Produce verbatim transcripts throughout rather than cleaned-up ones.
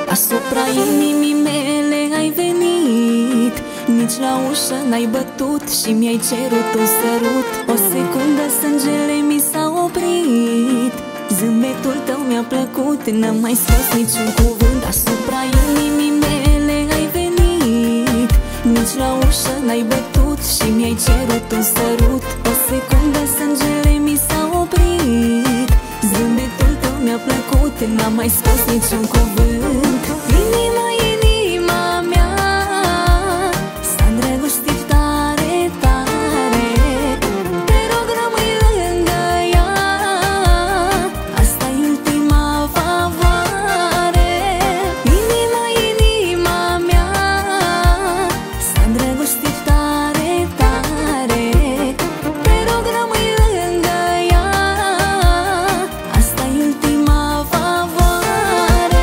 Asupra inimii mele ai venit, nici la ușă n-ai bătut și mi-ai cerut un sărut. O secundă sângele mi s-a oprit, zâmbetul tău mi-a plăcut, n-am mai spus niciun cuvânt. Asupra inimii mele ai venit, nici la ușă n-ai bătut și mi-ai cerut un sărut. O secundă sângele mi s-a oprit, zâmbetul tău mi-a plăcut, n-am mai spus niciun cuvânt. Inima, inima mea s-a îndrăgostit tare, tare. Te rog, rămâi lângă ea, asta-i ultima favoare. Inima, inima mea s-a îndrăgostit tare, tare. Te rog, rămâi lângă ea, asta-i ultima favoare.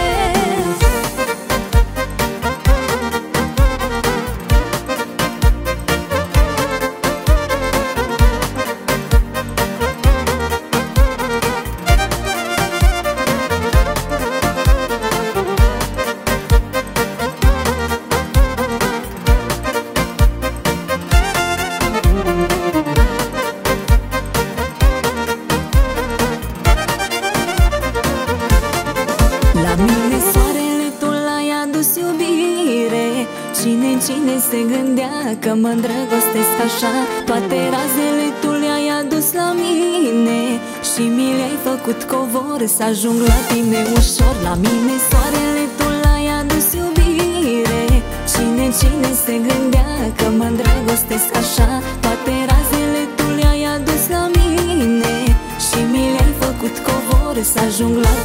La mine soarele tu l-ai adus iubire. Cine, cine se gândea că mă îndrăgostesc așa? Toate razele tu le-ai adus la mine și mi le-ai făcut covor să ajung la tine ușor. La mine soarele tu l-ai adus iubire. Cine, cine se gândea că mă îndrăgostesc așa? Toate razele tu le-ai adus la mine și mi le-ai făcut covor să ajung la